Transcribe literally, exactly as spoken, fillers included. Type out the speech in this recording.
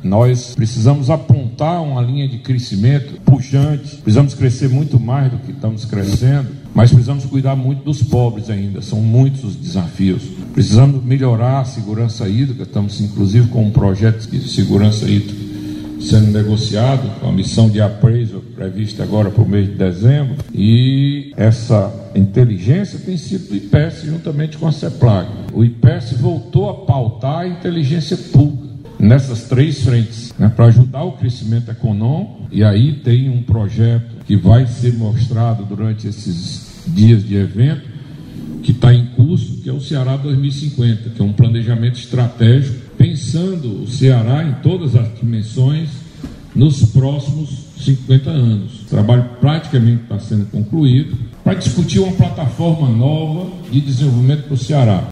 Nós precisamos apontar uma linha de crescimento pujante, precisamos crescer muito mais do que estamos crescendo, mas precisamos cuidar muito dos pobres ainda, são muitos os desafios. Precisamos melhorar a segurança hídrica, estamos inclusive com um projeto de segurança hídrica sendo negociado, com a missão de appraisal prevista agora para o mês de dezembro, e essa inteligência tem sido do I P E S juntamente com a CEPLAG. O I P E S voltou a pautar a inteligência pública nessas três frentes, né, para ajudar o crescimento econômico, e aí tem um projeto que vai ser mostrado durante esses dias de evento, que está em curso, que é o Ceará dois mil e cinquenta, que é um planejamento estratégico, pensando o Ceará em todas as dimensões nos próximos cinquenta anos. O trabalho praticamente está sendo concluído para discutir uma plataforma nova de desenvolvimento para o Ceará.